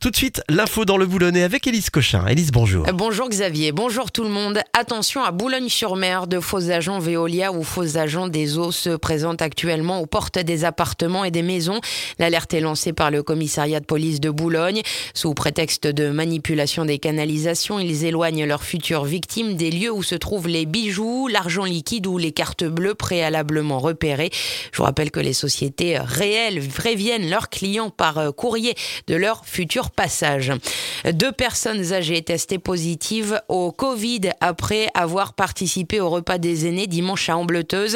Tout de suite, l'info dans le Boulonnais avec Élise Cochin. Élise, bonjour. Bonjour Xavier, bonjour tout le monde. Attention à Boulogne-sur-Mer, de faux agents Veolia ou faux agents des eaux se présentent actuellement aux portes des appartements et des maisons. L'alerte est lancée par le commissariat de police de Boulogne. Sous prétexte de manipulation des canalisations, ils éloignent leurs futures victimes des lieux où se trouvent les bijoux, l'argent liquide ou les cartes bleues préalablement repérées. Je vous rappelle que les sociétés réelles préviennent leurs clients par courrier de leur futur passage. 2 personnes âgées testées positives au Covid après avoir participé au repas des aînés dimanche à Ambleteuse.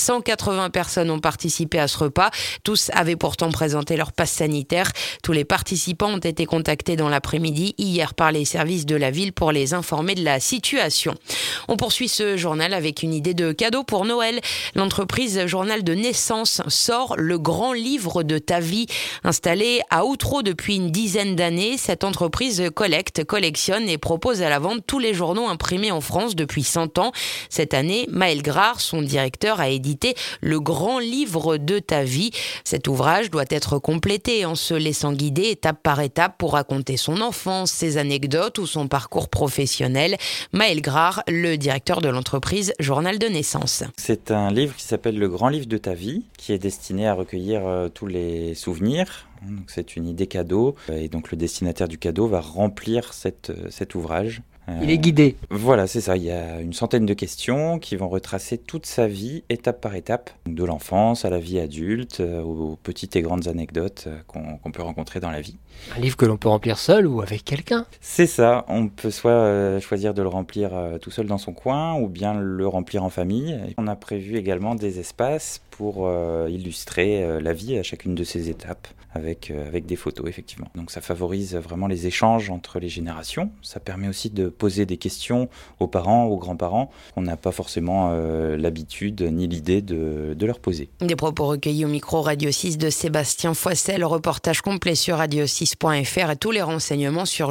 180 personnes ont participé à ce repas. Tous avaient pourtant présenté leur passe sanitaire. Tous les participants ont été contactés dans l'après-midi hier par les services de la ville pour les informer de la situation. On poursuit ce journal avec une idée de cadeau pour Noël. L'entreprise Journal de Naissance sort le grand livre de ta vie. Installée à Outreau depuis une dizaine d'années, cette entreprise collectionne et propose à la vente tous les journaux imprimés en France depuis 100 ans. Cette année, Maël Grard, son directeur, a édité le grand livre de ta vie. Cet ouvrage doit être complété en se laissant guider étape par étape pour raconter son enfance, ses anecdotes ou son parcours professionnel. Maël Grard, le directeur de l'entreprise Journal de Naissance. C'est un livre qui s'appelle Le grand livre de ta vie, qui est destiné à recueillir tous les souvenirs. Donc c'est une idée cadeau et donc le destinataire du cadeau va remplir cet ouvrage. Il est guidé. Voilà, c'est ça. Il y a une centaine de questions qui vont retracer toute sa vie, étape par étape, de l'enfance à la vie adulte, aux petites et grandes anecdotes qu'on peut rencontrer dans la vie. Un livre que l'on peut remplir seul ou avec quelqu'un. C'est ça. On peut soit choisir de le remplir tout seul dans son coin ou bien le remplir en famille. On a prévu également des espaces pour illustrer la vie à chacune de ces étapes avec des photos, effectivement. Donc ça favorise vraiment les échanges entre les générations. Ça permet aussi de poser des questions aux parents, aux grands-parents, qu'on n'a pas forcément l'habitude ni l'idée de leur poser. Des propos recueillis au micro Radio 6 de Sébastien Foissel, reportage complet sur radio6.fr et tous les renseignements sur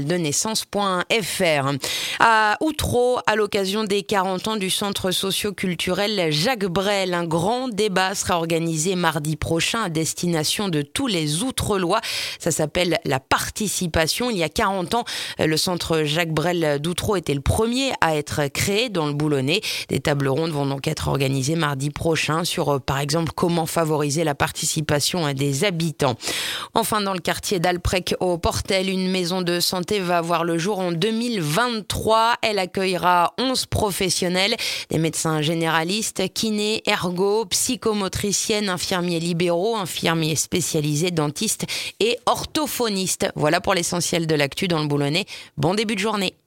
journaldenaissance.fr. À Outreau, à l'occasion des 40 ans du centre socio-culturel Jacques Brel, un grand débat sera organisé mardi prochain à destination de tous les Outrelois. Ça s'appelle la participation. Il y a 40 ans, le centre Jacques Brel d'Outreau était le premier à être créé dans le Boulonnais. Des tables rondes vont donc être organisées mardi prochain sur, par exemple, comment favoriser la participation des habitants. Enfin, dans le quartier d'Alprec au Portel, une maison de santé va voir le jour en 2023. Elle accueillera 11 professionnels, des médecins généralistes, kinés, ergo, psychomotriciennes, infirmiers libéraux, infirmiers spécialisés, dentistes et orthophonistes. Voilà pour l'essentiel de l'actu dans le Boulonnais. Bon début de journée.